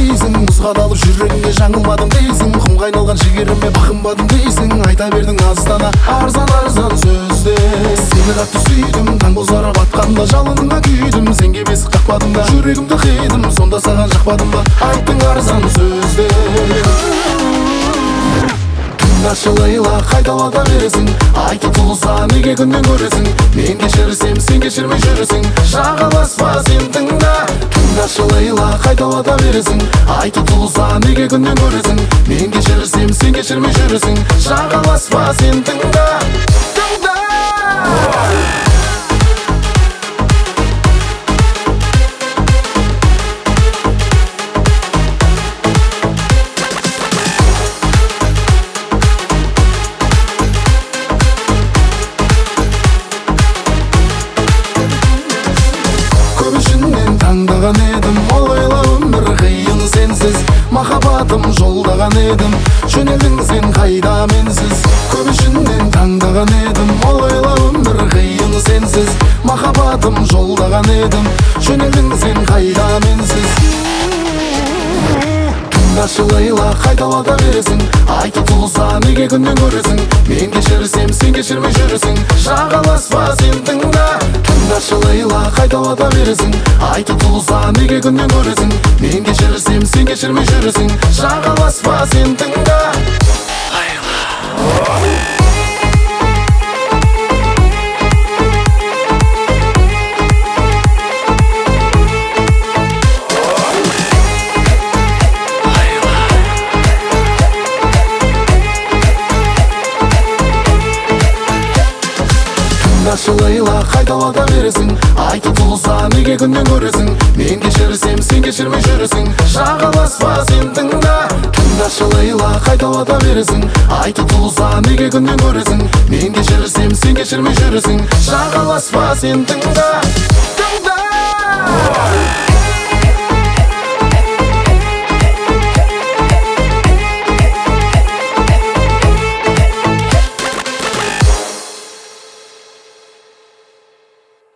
дейсің, мұзға далып жүрегіңе жаңылмадым дейсің, құмға айналған жігеріме бақынбадым дейсің. Айта бердің аздана арзан сөзде. Сені қатты сүйдім, таң бозарып атқанда жалыныңа күйдім. Сенге бесік қақпадым да жүрегімді қидым, сонда саған жақпадым ба айттың арзан сөзде. Тыңдашы Лейла, қайталата бересің, айтып тұлса неге күннен көресің. Мен кешірсем, сен кешірмей жүресің, жағаласпа сен тыңда. Тыңдашы Лейла, қайталата бересің, айтып тұлса неге күннен көресің. Мен кешірсем, сен кешірмей жүресің, жағаласпа сен тыңда. Таңдаған едім, олайла өмір қиын сенсіз. Махаббатым жолдаған едім, жөнелдің сен қайда менсіз. Көп ішінен таңдаған едім, олайла өмір қиын сенсіз. Махаббатым жолдаған едім, жөнелдің сен қайда менсіз. Тыңдашы Лейла, қайталата бересің, айтып тұлса неге күннен көресің. Мен кешірсем, сен кешірмей жүресің, жағаласпа сен тыңда. Тыңдашы Лейла, қайталата бересің, айтып тұлса неге күннен көресің. Мен кешірсем, сен кешірмей жүресің, жағаласпа сен тыңда. Тыңдашы Лейла, қайталата бересің, айтып тұлса неге күннен көресің. Мен кешірсем, сен кешірмей жүресің, жағаласпа сен тыңда. Тыңдашы Лейла, қайталата бересің, айтып тұлса неге күннен көресің. Мен кешірсем, сен кешірмей жүресің, жағаласпа сен тыңда.